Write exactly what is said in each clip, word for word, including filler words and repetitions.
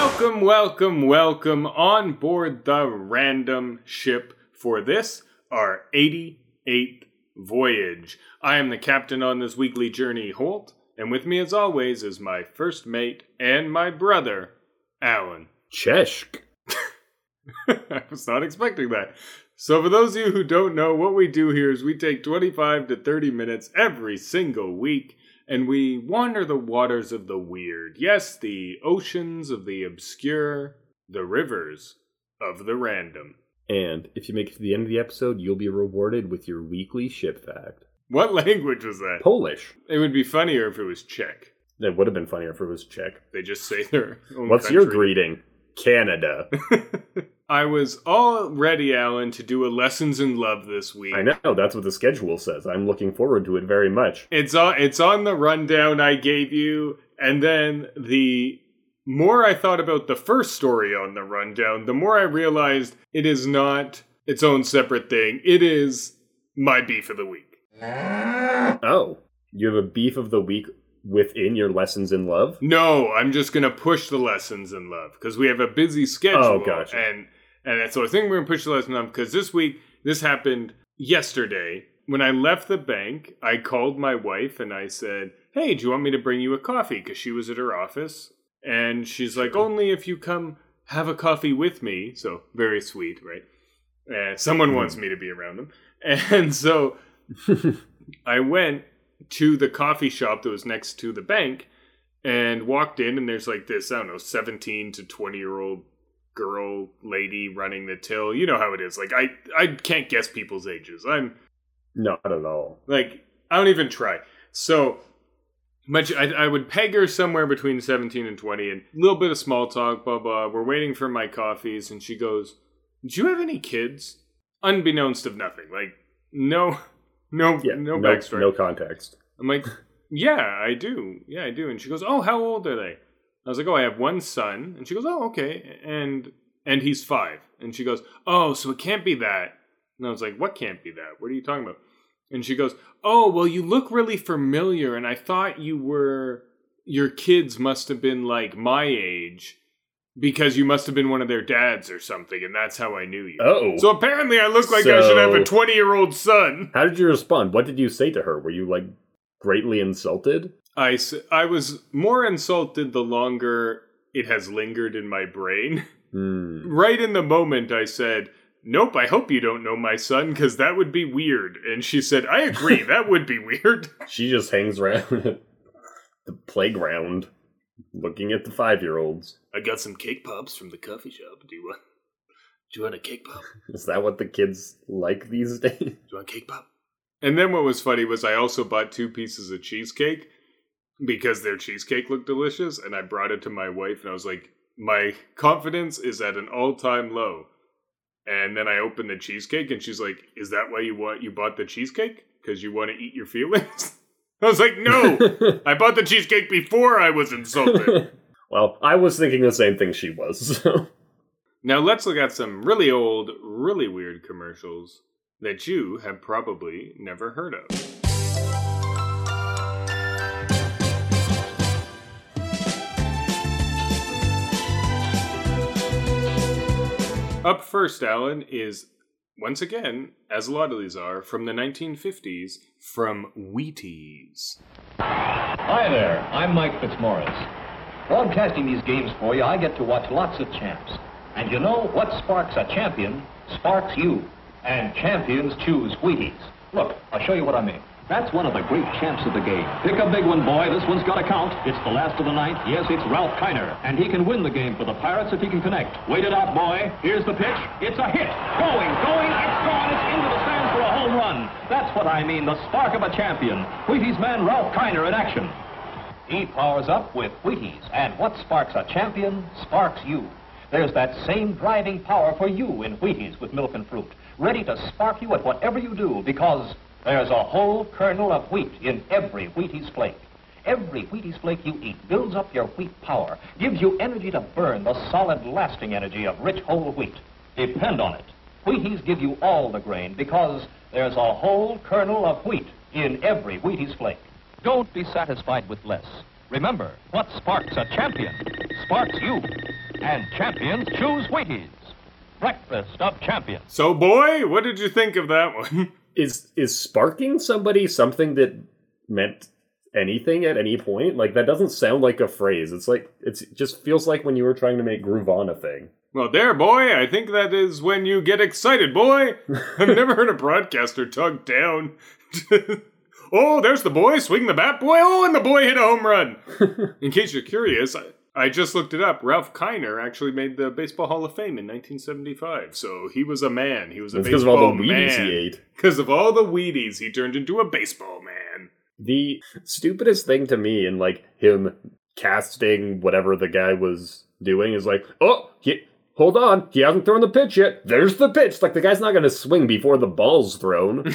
Welcome, welcome, welcome on board the random ship for this, our eighty-eighth voyage. I am the captain on this weekly journey, Holt, and with me as always is my first mate and my brother, Alan. Cheshk. I was not expecting that. So for those of you who don't know, what we do here is we take twenty-five to thirty minutes every single week and we wander the waters of the weird. Yes, the oceans of the obscure, the rivers of the random. And if you make it to the end of the episode, you'll be rewarded with your weekly ship fact. What language was that? Polish. It would be funnier if it was Czech. It would have been funnier if it was Czech. They just say their own What's country. your greeting? Canada. I was all ready, Alan, to do a Lessons in Love this week. I know, that's what the schedule says. I'm looking forward to it very much. It's on, it's on the rundown I gave you, and then the more I thought about the first story on the rundown, the more I realized it is not its own separate thing. It is my beef of the week. Oh, you have a beef of the week within your Lessons in Love? No, I'm just going to push the Lessons in Love, because we have a busy schedule. Oh, gotcha. And, and so I think we're going to push the Lessons in Love, because this week, this happened yesterday. When I left the bank, I called my wife and I said, hey, do you want me to bring you a coffee? Because she was at her office. And she's like, only if you come have a coffee with me. So very sweet, right? Uh, someone mm. wants me to be around them. And so I went to the coffee shop that was next to the bank and walked in, and there's like this, I don't know, seventeen to twenty year old girl lady running the till. You know how it is. Like, I, I can't guess people's ages. I'm not at all. Like, I don't even try. So much, I, I would peg her somewhere between seventeen and twenty, and a little bit of small talk, blah, blah. We're waiting for my coffees, and she goes, do you have any kids? Unbeknownst of nothing. Like, no... No, yeah, no, no backstory. No context. I'm like, yeah, I do. Yeah, I do. And she goes, oh, how old are they? I was like, oh, I have one son. And she goes, oh, okay. And and he's five. And she goes, oh, so it can't be that. And I was like, what can't be that? What are you talking about? And she goes, oh, well, you look really familiar. And I thought you were, your kids must have been like my age, because you must have been one of their dads or something, and that's how I knew you. Oh. So apparently I look like so, I should have a twenty-year-old son. How did you respond? What did you say to her? Were you, like, greatly insulted? I, I was more insulted the longer it has lingered in my brain. Mm. Right in the moment I said, nope, I hope you don't know my son, because that would be weird. And she said, I agree, that would be weird. She just hangs around at the playground, looking at the five-year-olds. I got some cake pops from the coffee shop. Do you want? Do you want a cake pop? Is that what the kids like these days? Do you want a cake pop? And then what was funny was I also bought two pieces of cheesecake because their cheesecake looked delicious, and I brought it to my wife, and I was like, my confidence is at an all-time low. And then I opened the cheesecake, and she's like, is that why you want you bought the cheesecake? Because you want to eat your feelings? I was like, no! I bought the cheesecake before I was insulted. Well, I was thinking the same thing she was, so... Now let's look at some really old, really weird commercials that you have probably never heard of. Up first, Alan, is, once again, as a lot of these are, from the nineteen fifties, from Wheaties. Hi there, I'm Mike Fitzmaurice. Broadcasting these games for you, I get to watch lots of champs. And you know what sparks a champion sparks you. And champions choose Wheaties. Look, I'll show you what I mean. That's one of the great champs of the game. Pick a big one, boy. This one's got to count. It's the last of the ninth. Yes, it's Ralph Kiner. And he can win the game for the Pirates if he can connect. Wait it out, boy. Here's the pitch. It's a hit. Going, going. It's gone. It's into the stands for a home run. That's what I mean, the spark of a champion. Wheaties man Ralph Kiner in action. He powers up with Wheaties. And what sparks a champion sparks you. There's that same driving power for you in Wheaties with milk and fruit. Ready to spark you at whatever you do, because there's a whole kernel of wheat in every Wheaties flake. Every Wheaties flake you eat builds up your wheat power, gives you energy to burn, the solid, lasting energy of rich whole wheat. Depend on it. Wheaties give you all the grain because there's a whole kernel of wheat in every Wheaties flake. Don't be satisfied with less. Remember, what sparks a champion sparks you. And champions choose Wheaties. Breakfast of champions. So, boy, what did you think of that one? Is is sparking somebody something that meant anything at any point? Like, that doesn't sound like a phrase. It's like, it's, it just feels like when you were trying to make Groove On a thing. Well, there, boy, I think that is when you get excited, boy. I've never heard a broadcaster talk down. Oh, there's the boy, swing the bat, boy. Oh, and the boy hit a home run. In case you're curious, I, I just looked it up. Ralph Kiner actually made the Baseball Hall of Fame in nineteen seventy-five. So he was a man. He was a It's baseball because of all the man. Wheaties he ate. Because of all the Wheaties, he turned into a baseball man. The stupidest thing to me in, like, him casting whatever the guy was doing is like, oh, he, hold on, he hasn't thrown the pitch yet. There's the pitch. Like, the guy's not going to swing before the ball's thrown.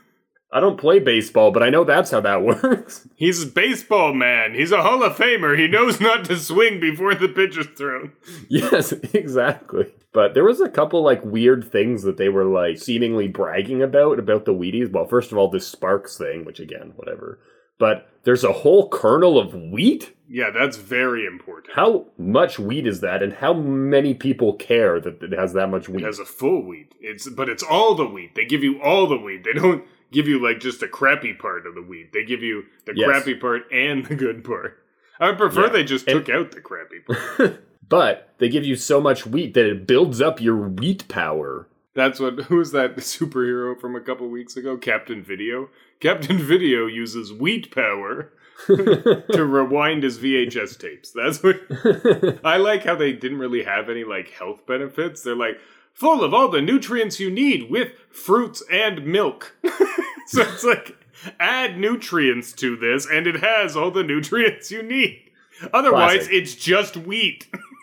I don't play baseball, but I know that's how that works. He's a baseball man. He's a Hall of Famer. He knows not to swing before the pitch is thrown. Yes, exactly. But there was a couple, like, weird things that they were, like, seemingly bragging about, about the Wheaties. Well, first of all, this Sparks thing, which, again, whatever. But there's a whole kernel of wheat? Yeah, that's very important. How much wheat is that, and how many people care that it has that much wheat? It has a full wheat. It's But it's all the wheat. They give you all the wheat. They don't give you, like, just the crappy part of the wheat. They give you the Yes. crappy part and the good part. I would prefer Yeah. they just And- took out the crappy part. But they give you so much wheat that it builds up your wheat power. That's what, who was that superhero from a couple weeks ago? Captain Video? Captain Video uses wheat power to rewind his V H S tapes. That's what, I like how they didn't really have any, like, health benefits. They're like, full of all the nutrients you need with fruits and milk. So it's like, add nutrients to this and it has all the nutrients you need. Otherwise, Classic. it's just wheat.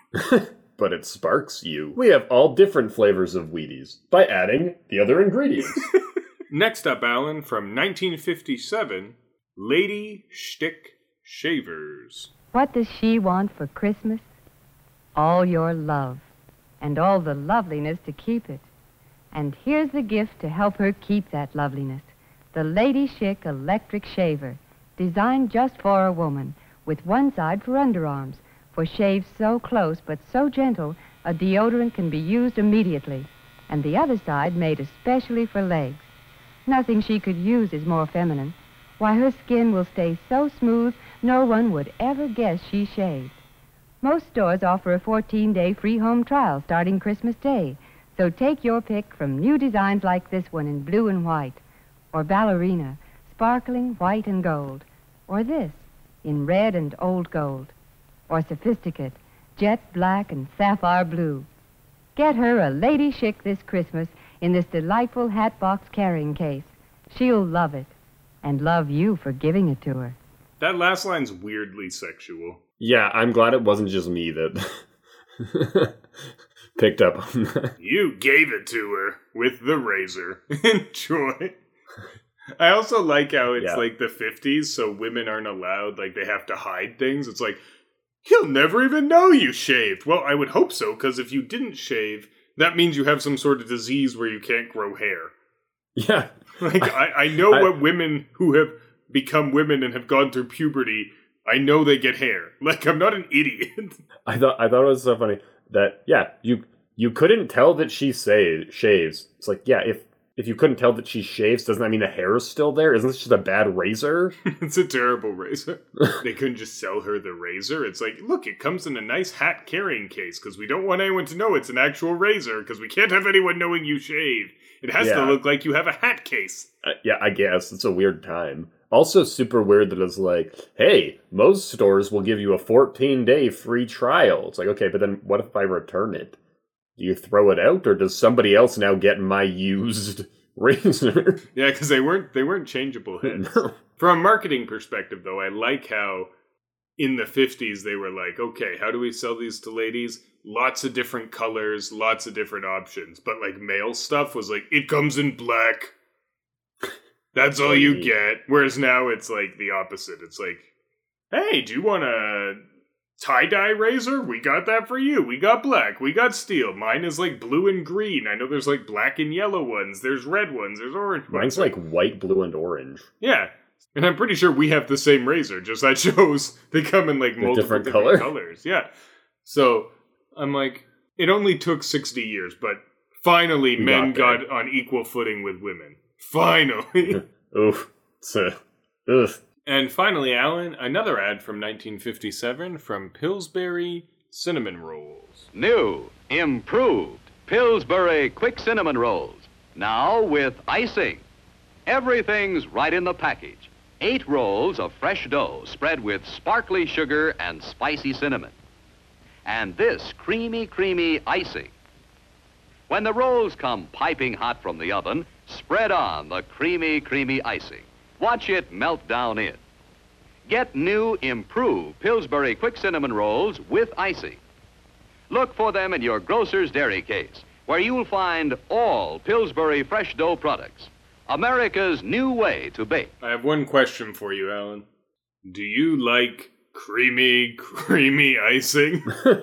But it sparks you. We have all different flavors of Wheaties by adding the other ingredients. Next up, Alan, from nineteen fifty-seven, Lady Shtick Shavers. What does she want for Christmas? All your love, and all the loveliness to keep it. And here's the gift to help her keep that loveliness. The Lady Schick Electric Shaver, designed just for a woman, with one side for underarms, for shaves so close but so gentle, a deodorant can be used immediately, and the other side made especially for legs. Nothing she could use is more feminine. Why, her skin will stay so smooth, no one would ever guess she shaved. Most stores offer a fourteen-day free home trial starting Christmas Day, so take your pick from new designs like this one in blue and white, or ballerina, sparkling white and gold, or this, in red and old gold, or sophisticate, jet black and sapphire blue. Get her a Lady Schick this Christmas in this delightful hat box carrying case. She'll love it, and love you for giving it to her. That last line's weirdly sexual. Yeah, I'm glad it wasn't just me that picked up on that. You gave it to her with the razor. Enjoy. I also like how it's Yeah. like the fifties, so women aren't allowed, like they have to hide things. It's like, he'll never even know you shaved. Well, I would hope so, because if you didn't shave, that means you have some sort of disease where you can't grow hair. Yeah. Like, I, I know I- what women who have become women and have gone through puberty, I know they get hair. Like, I'm not an idiot. I thought I thought it was so funny that yeah, you you couldn't tell that she say, shaves. It's like, yeah, if if you couldn't tell that she shaves, doesn't that mean the hair is still there? Isn't this just a bad razor? It's a terrible razor. They couldn't just sell her the razor. It's like, look, it comes in a nice hat carrying case because we don't want anyone to know it's an actual razor because we can't have anyone knowing you shave. It has to Yeah. look like you have a hat case. Uh, yeah, I guess. It's a weird time. Also super weird that it's like, hey, most stores will give you a fourteen-day free trial. It's like, okay, but then what if I return it? Do you throw it out, or does somebody else now get my used razor? Yeah, because they weren't they weren't changeable heads. No. From a marketing perspective, though, I like how in the fifties they were like, okay, how do we sell these to ladies? Lots of different colors, lots of different options. But like male stuff was like, it comes in black. That's all you get. Whereas now it's like the opposite. It's like, hey, do you want a tie-dye razor? We got that for you. We got black. We got steel. Mine is like blue and green. I know there's like black and yellow ones. There's red ones. There's orange ones. Mine's like white, blue, and orange. Yeah. And I'm pretty sure we have the same razor. Just that shows they come in like multiple different different, color? colors. Yeah. So I'm like, it only took sixty years, but finally We men got got, on equal footing with women. Finally. Oof. So, ugh. And finally, Alan, another ad from nineteen fifty-seven from Pillsbury Cinnamon Rolls. New, improved Pillsbury Quick Cinnamon Rolls. Now with icing. Everything's right in the package. Eight rolls of fresh dough spread with sparkly sugar and spicy cinnamon. And this creamy, creamy icing. When the rolls come piping hot from the oven, spread on the creamy, creamy icing. Watch it melt down in. Get new, improved Pillsbury Quick Cinnamon Rolls with icing. Look for them in your grocer's dairy case, where you'll find all Pillsbury fresh dough products. America's new way to bake. I have one question for you, Alan. Do you like creamy, creamy icing?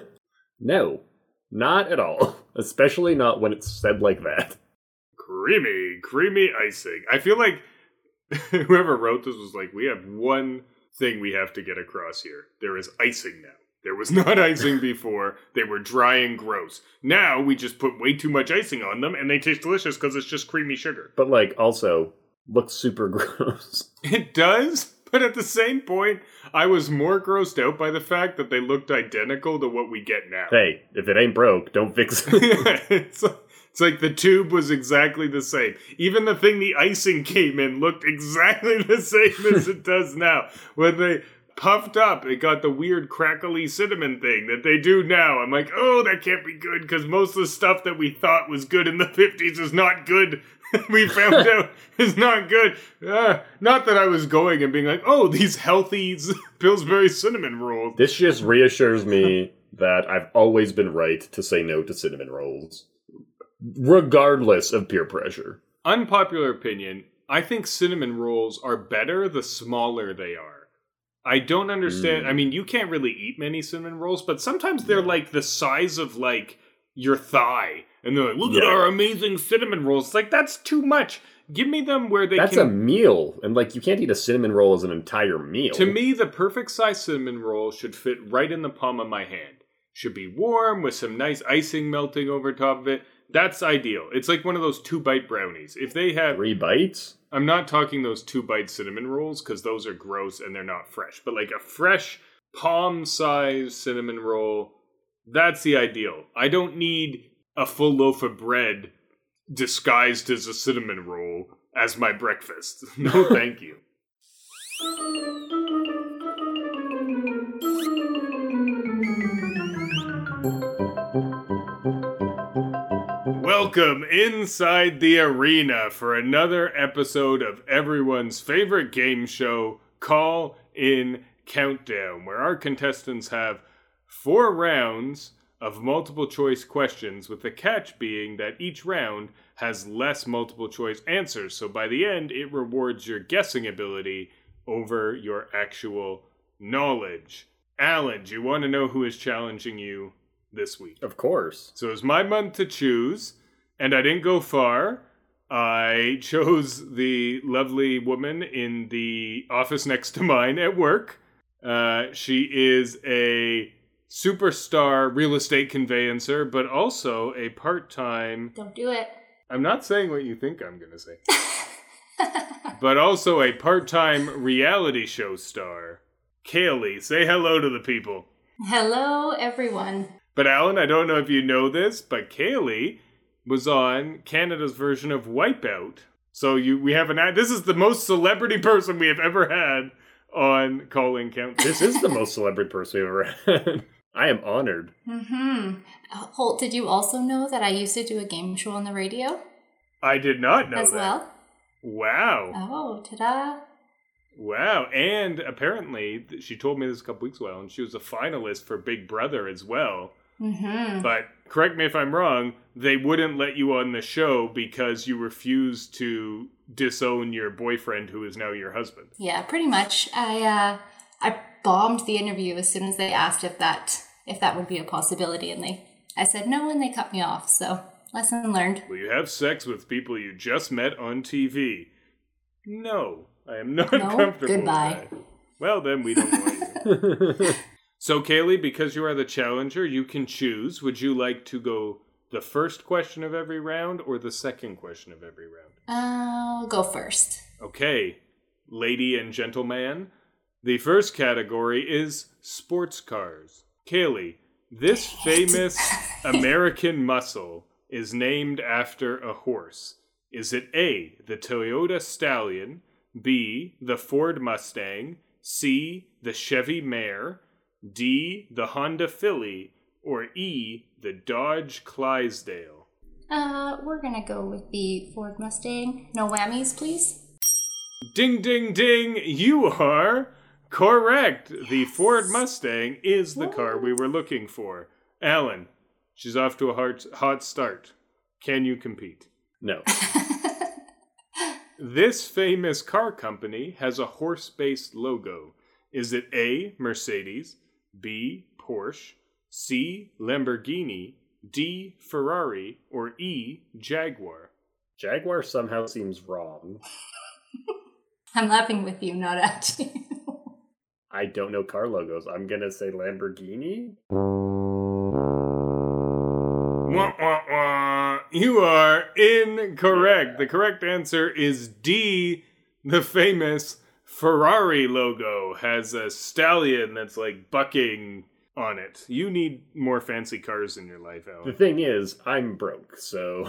No, not at all. Especially not when it's said like that. Creamy, creamy icing. I feel like whoever wrote this was like, we have one thing we have to get across here. There is icing now. There was not icing before. They were dry and gross. Now we just put way too much icing on them and they taste delicious because it's just creamy sugar. But, like, also, looks super gross. It does, but at the same point, I was more grossed out by the fact that they looked identical to what we get now. Hey, if it ain't broke, don't fix it. Yeah, it's, it's like the tube was exactly the same. Even the thing the icing came in looked exactly the same as it does now. When they puffed up, it got the weird crackly cinnamon thing that they do now. I'm like, oh, that can't be good, because most of the stuff that we thought was good in the fifties is not good. We found out is not good. Uh, not that I was going and being like, oh, these healthy Pillsbury cinnamon rolls. This just reassures me that I've always been right to say no to cinnamon rolls, regardless of peer pressure. Unpopular opinion, I think cinnamon rolls are better the smaller they are. I don't understand. Mm. I mean, you can't really eat many cinnamon rolls, but sometimes they're like the size of like your thigh. And they're like, look yeah. at our amazing cinnamon rolls. It's like, that's too much. Give me them where they that's can... That's a meal. And like, you can't eat a cinnamon roll as an entire meal. To me, the perfect size cinnamon roll should fit right in the palm of my hand. Should be warm with some nice icing melting over top of it. That's ideal. It's like one of those two-bite brownies. If they have... Three bites? I'm not talking those two-bite cinnamon rolls, because those are gross and they're not fresh. But like a fresh, palm-sized cinnamon roll, that's the ideal. I don't need a full loaf of bread disguised as a cinnamon roll as my breakfast. No, thank you. Welcome inside the arena for another episode of everyone's favorite game show, Call In Countdown, where our contestants have four rounds of multiple choice questions, with the catch being that each round has less multiple choice answers, so by the end it rewards your guessing ability over your actual knowledge. Alan, do you want to know who is challenging you this week? Of course. So it's my month to choose, and I didn't go far. I chose the lovely woman in the office next to mine at work. Uh, she is a superstar real estate conveyancer, but also a part-time... Don't do it. I'm not saying what you think I'm going to say. But also a part-time reality show star. Kaylee, say hello to the people. Hello, everyone. But Alan, I don't know if you know this, but Kaylee was on Canada's version of Wipeout. So you, we have an ad. This is the most celebrity person we have ever had on Call In Countdown. This is the most celebrity person we've ever had. I am honored. Mm-hmm. Holt, did you also know that I used to do a game show on the radio? I did not know As that. well. Wow. Oh, ta-da. Wow. And apparently, she told me this a couple weeks ago, and she was a finalist for Big Brother as well. Mm-hmm. But correct me if I'm wrong, they wouldn't let you on the show because you refused to disown your boyfriend, who is now your husband. Yeah, pretty much. I uh, I bombed the interview as soon as they asked if that if that would be a possibility, and they I said no, and they cut me off. So lesson learned. Will you have sex with people you just met on T V? No, I am not no? comfortable Goodbye. with that. Well, then we don't want you. So, Kaylee, because you are the challenger, you can choose. Would you like to go the first question of every round or the second question of every round? I'll go first. Okay, lady and gentleman. The first category is sports cars. Kaylee, this famous American muscle is named after a horse. Is it A, the Toyota Stallion, B, the Ford Mustang, C, the Chevy Mare, D, the Honda Philly, or E, the Dodge Clydesdale? Uh, we're gonna go with the Ford Mustang. No whammies, please. Ding, ding, ding! You are correct! The Ford Mustang is the car we were looking for. Alan, she's off to a hot, hot start. Can you compete? No. This famous car company has a horse-based logo. Is it A, Mercedes, B, Porsche, C, Lamborghini, D, Ferrari, or E, Jaguar? Jaguar somehow seems wrong. I'm laughing with you, not at you. I don't know car logos. I'm gonna say Lamborghini. Wah, wah, wah. You are incorrect. The correct answer is D. The famous Ferrari logo has a stallion that's like bucking on it. You need more fancy cars in your life, Alan. The thing is, I'm broke, so...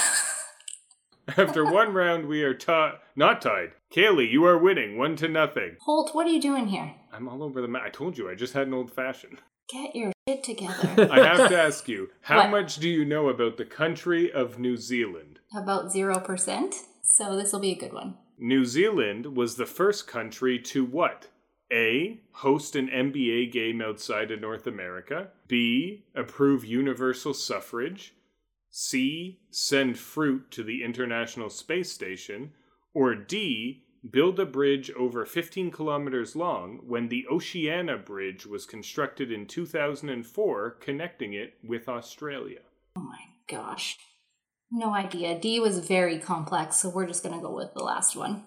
After one round, we are ta- not tied. Kaylee, you are winning, one to nothing. Holt, what are you doing here? I'm all over the map. I told you, I just had an old-fashioned. Get your shit together. I have to ask you, how What? much do you know about the country of New Zealand? About zero percent. So this will be a good one. New Zealand was the first country to what? A. Host an N B A game outside of North America. B. Approve universal suffrage. C. Send fruit to the International Space Station. Or D. Build a bridge over fifteen kilometers long when the Oceania Bridge was constructed in two thousand four, connecting it with Australia. Oh my gosh. No idea. D was very complex, so we're just gonna go with the last one.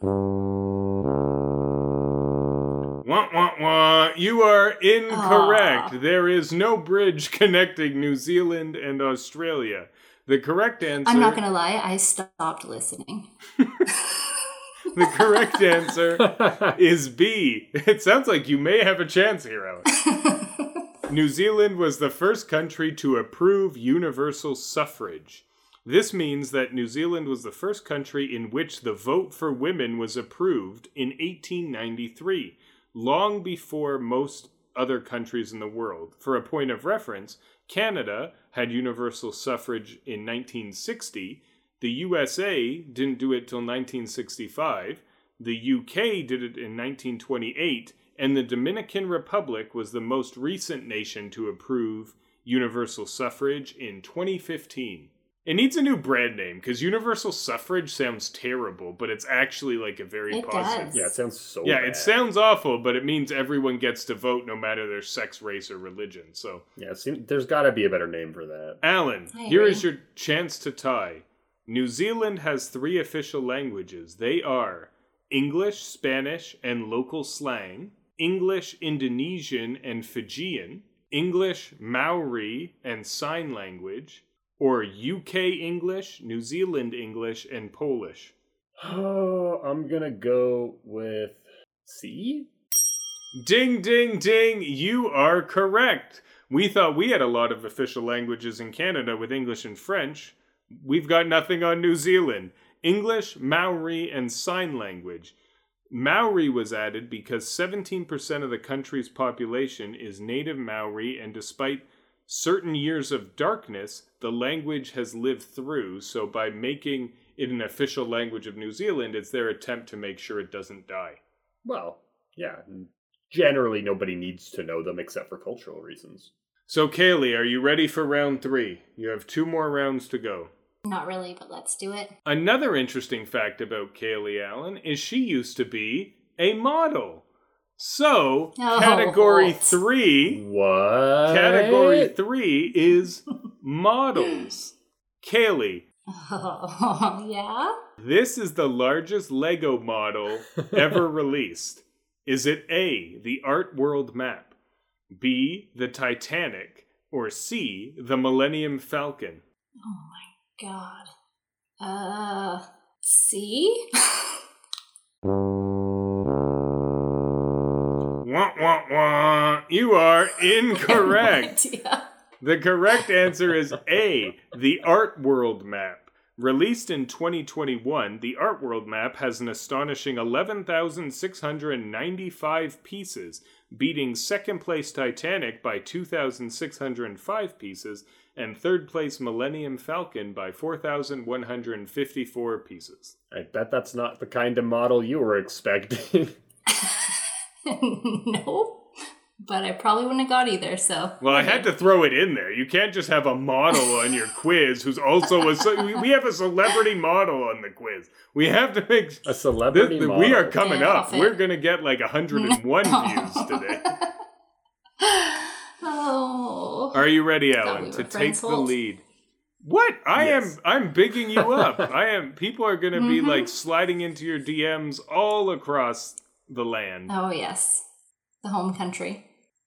Wah, wah, wah. You are incorrect. Aw. There is no bridge connecting New Zealand and Australia. The correct answer... I'm not gonna lie, I stopped listening. The correct answer is B. It sounds like you may have a chance here, Alex. New Zealand was the first country to approve universal suffrage. This means that New Zealand was the first country in which the vote for women was approved in eighteen ninety-three, long before most other countries in the world. For a point of reference, Canada had universal suffrage in nineteen sixty. The U S A didn't do it till nineteen sixty-five. The U K did it in nineteen twenty-eight. And the Dominican Republic was the most recent nation to approve universal suffrage in twenty fifteen. It needs a new brand name, because universal suffrage sounds terrible, but it's actually like a very It positive... does. Yeah, it sounds so Yeah, bad. it sounds awful, but it means everyone gets to vote no matter their sex, race, or religion. So, Yeah, it seems, there's gotta be a better name for that. Alan, I here agree. is your chance to tie. New Zealand has three official languages. They are English, Spanish, and local slang, English, Indonesian, and Fijian, English, Maori, and sign language, or U K English, New Zealand English, and Polish. Oh, I'm gonna go with C? Ding, ding, ding! You are correct! We thought we had a lot of official languages in Canada with English and French. We've got nothing on New Zealand. English, Maori, and sign language. Maori was added because seventeen percent of the country's population is native Maori, and despite certain years of darkness, the language has lived through, so by making it an official language of New Zealand, it's their attempt to make sure it doesn't die. Well, yeah. Generally, nobody needs to know them except for cultural reasons. So, Kaylee, are you ready for round three? You have two more rounds to go. Not really, but let's do it. Another interesting fact about Kaylee Allen is she used to be a model. So, Oh, category Holt. three, What? category three is models. Kaylee, Oh, yeah? this is the largest Lego model ever released. Is it A, the Art World map, B, the Titanic, or C, the Millennium Falcon? Oh my god. Uh, C? Wah, wah, wah. You are incorrect. I have no idea. The correct answer is A, the Art World Map. Released in twenty twenty-one, the Art World Map has an astonishing eleven thousand six hundred ninety-five pieces, beating second place Titanic by two thousand six hundred five pieces and third place Millennium Falcon by four thousand one hundred fifty-four pieces. I bet that's not the kind of model you were expecting. No. But I probably wouldn't have got either, so... Well, I had to throw it in there. You can't just have a model on your quiz who's also a... ce- we- we have a celebrity model on the quiz. We have to make... A celebrity This- the- model. we are coming Get up. off it. We're going to get like one hundred one views today. Oh. Are you ready, Thought Alan, we to were take friends, the Holt. lead? What? I Yes. am... I'm bigging you up. I am... People are going to be Mhm. like sliding into your D Ms all across the land. Oh, yes. The home country.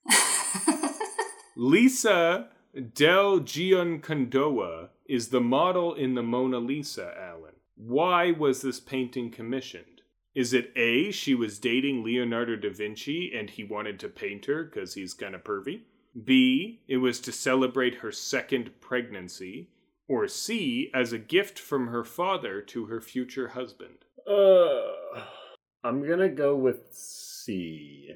Lisa Del Giocondoa is the model in the Mona Lisa, Alan. Why was this painting commissioned? Is it A, she was dating Leonardo da Vinci and he wanted to paint her because he's kind of pervy? B, it was to celebrate her second pregnancy? Or C, as a gift from her father to her future husband? Uh, I'm gonna go with C.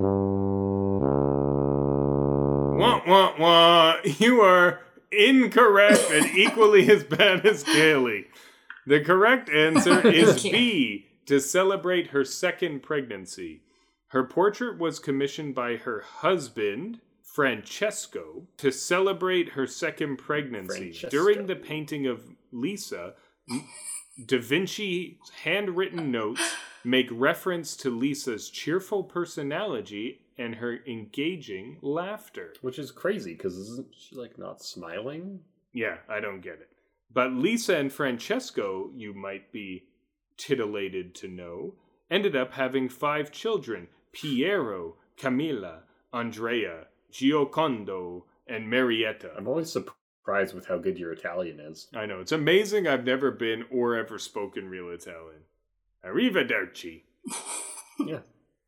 Wah, wah, wah. You are incorrect and equally as bad as Kaylee. The correct answer is Thank you. B, to celebrate her second pregnancy. Her portrait was commissioned by her husband, Francesco, to celebrate her second pregnancy. Francesco. During the painting of Lisa, Da Vinci's handwritten notes make reference to Lisa's cheerful personality and her engaging laughter. Which is crazy, because isn't she, like, not smiling? Yeah, I don't get it. But Lisa and Francesco, you might be titillated to know, ended up having five children: Piero, Camilla, Andrea, Giocondo, and Marietta. I'm always surprised with how good your Italian is. I know, it's amazing I've never been or ever spoken real Italian. Arrivederci. Yeah.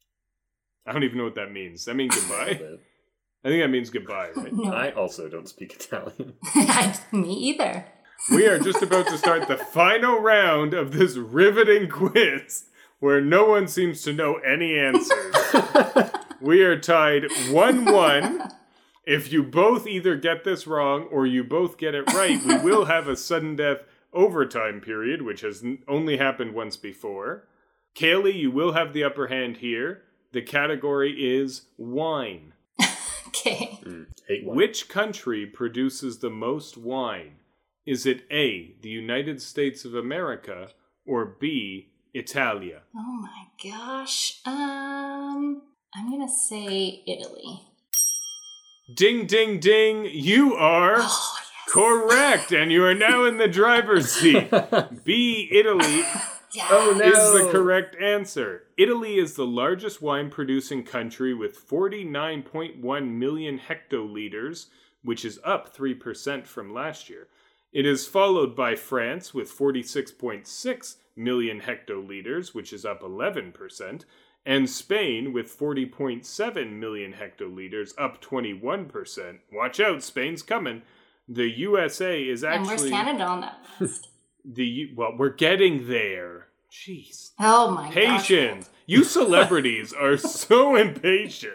I don't even know what that means. That means a goodbye? little bit. I think that means goodbye, right? No. I also don't speak Italian. Me either. We are just about to start the final round of this riveting quiz where no one seems to know any answers. We are tied one one. If you both either get this wrong or you both get it right, we will have a sudden death overtime period, which has n- only happened once before. Kaylee, you will have the upper hand here. The category is wine. Okay. Mm, hate one. Which country produces the most wine? Is it A, the United States of America, or B, Italia? Oh my gosh. Um, I'm gonna say Italy. Ding, ding, ding, you are Oh, yes. correct, and you are now in the driver's seat. B, Italy, Yeah. Oh, no. is the correct answer. Italy is the largest wine-producing country with forty-nine point one million hectoliters, which is up three percent from last year. It is followed by France with forty-six point six million hectoliters, which is up eleven percent, and Spain with forty point seven million hectoliters, up twenty-one percent. Watch out, Spain's coming. The U S A is And actually... where's Canada on that list? The U- well, we're getting there. Jeez. Oh my gosh. Patience. You celebrities are so impatient.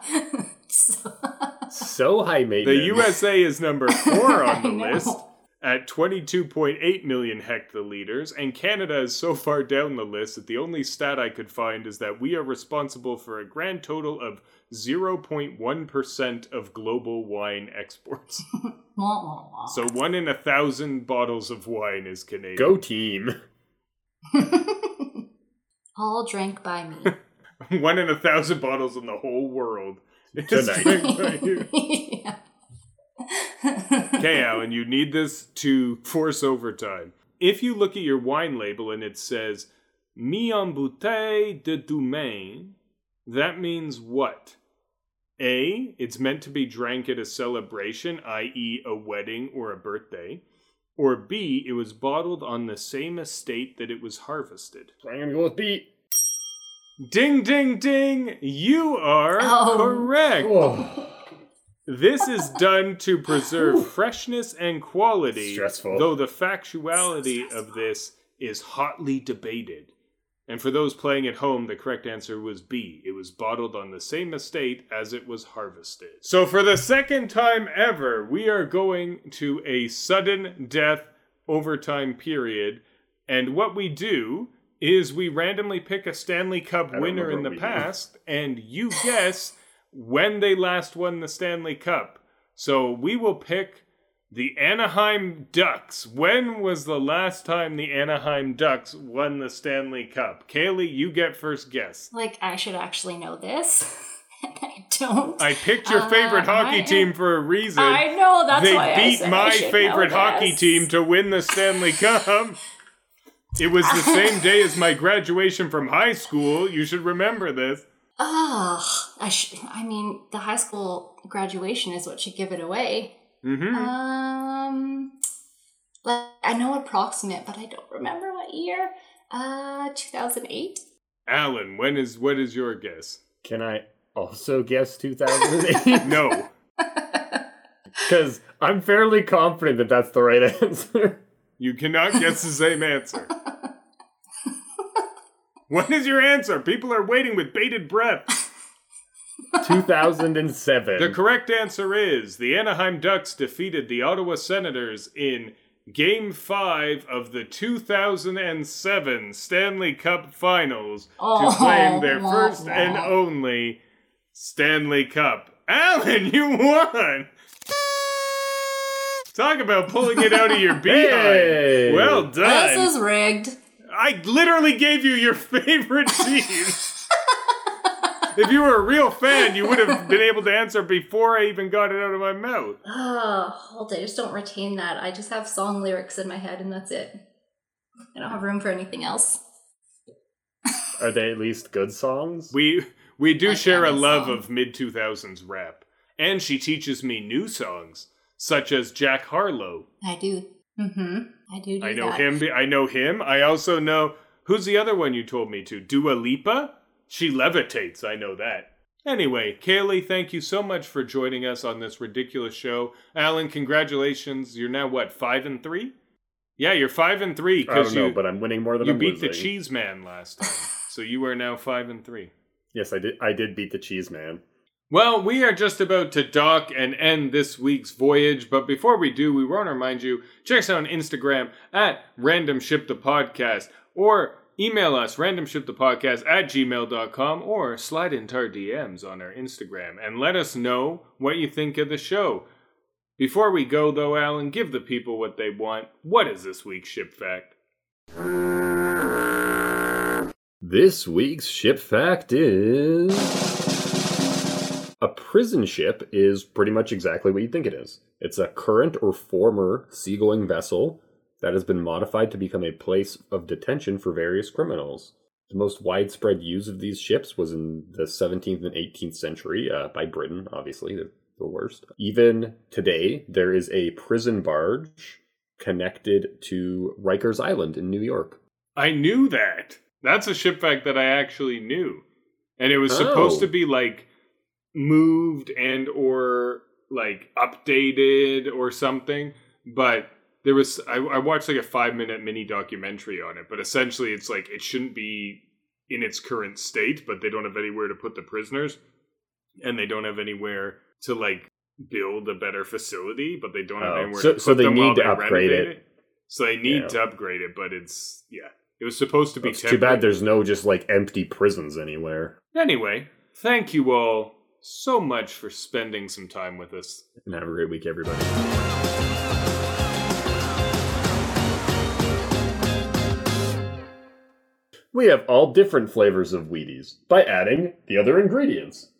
So- So high The maintenance. U S A is number four on the I know. list at twenty-two point eight million hectoliters, and Canada is so far down the list that the only stat I could find is that we are responsible for a grand total of zero point one percent of global wine exports. Wah, wah, wah. So one in a thousand bottles of wine is Canadian. Go team. All drank by me. One in a thousand bottles in the whole world. is Tonight. drank by you. Yeah. Okay, Alan, you need this to force overtime. If you look at your wine label and it says "Mi en bouteille de domaine," that means what? A, it's meant to be drank at a celebration, that is a wedding or a birthday. Or B, it was bottled on the same estate that it was harvested. I'm gonna go with B. Ding, ding, ding! You are Oh. correct. Oh. This is done to preserve freshness and quality, Stressful. though the factuality of this is hotly debated. And for those playing at home, the correct answer was B. It was bottled on the same estate as it was harvested. So for the second time ever, we are going to a sudden death overtime period. And what we do is we randomly pick a Stanley Cup don't winner in remember the what we do. past, and you guess when they last won the Stanley Cup. So we will pick the Anaheim Ducks. When was the last time the Anaheim Ducks won the Stanley Cup? Kaylee, you get first guess. Like, I should actually know this. And I don't. I picked your Uh, favorite hockey I- team for a reason. I know, that's they why I beat said I my should favorite know hockey this. team to win the Stanley Cup. It was the same day as my graduation from high school. You should remember this. Ah, I sh- I mean, the high school graduation is what should give it away. Mm-hmm. Um, like, I know approximate, but I don't remember what year. Uh, two thousand eight? Alan, when is what is your guess? Can I also guess two thousand eight? No. Because I'm fairly confident that that's the right answer. You cannot guess the same answer. What is your answer? People are waiting with bated breath. two thousand seven. The correct answer is the Anaheim Ducks defeated the Ottawa Senators in Game five of the two thousand seven Stanley Cup Finals Oh, to claim their wah, first wah. and only Stanley Cup. Alan, you won! Talk about pulling it out of your behind. Hey! Well done. This is rigged. I literally gave you your favorite team. If you were a real fan, you would have been able to answer before I even got it out of my mouth. Oh, hold it. I just don't retain that. I just have song lyrics in my head and that's it. I don't have room for anything else. Are they at least good songs? We we do I share a found a love song. of mid two thousands rap. And she teaches me new songs, such as Jack Harlow. I do. Mm-hmm. I do do I know that. him. I know him. I also know... Who's the other one you told me to? Dua Lipa? She levitates, I know that. Anyway, Kaylee, thank you so much for joining us on this ridiculous show. Alan, congratulations. You're now, what, five and three? Yeah, you're five and three. I don't Because know, you, but I'm winning more than you I'm beat the losing. Cheese Man last time. So you are now five and three. Yes, I did. I did beat the Cheese Man. Well, we are just about to dock and end this week's voyage, but before we do, we want to remind you, check us out on Instagram at Random Ship the Podcast, or email us, randomshipthepodcast at gmail dot com, or slide into our D Ms on our Instagram, and let us know what you think of the show. Before we go, though, Alan, give the people what they want. What is this week's ship fact? This week's ship fact is... a prison ship is pretty much exactly what you think it is. It's a current or former seagoing vessel that has been modified to become a place of detention for various criminals. The most widespread use of these ships was in the seventeenth and eighteenth century, uh, by Britain, obviously, the, the worst. Even today, there is a prison barge connected to Rikers Island in New York. I knew that. That's a ship fact that I actually knew. And it was supposed Oh. to be, like, moved and or, like, updated or something. But there was... I, I watched, like, a five-minute mini documentary on it. But essentially, it's like, it shouldn't be in its current state, but they don't have anywhere to put the prisoners. And they don't have anywhere to, like, build a better facility, but they don't have Oh, anywhere so- to put so they them need while to they upgrade renovate it. So they need Yeah. to upgrade it, but it's... Yeah. It was supposed to be It's too bad temporary. there's no just, like, empty prisons anywhere. Anyway, thank you all so much for spending some time with us. And have a great week, everybody. We have all different flavors of Wheaties by adding the other ingredients.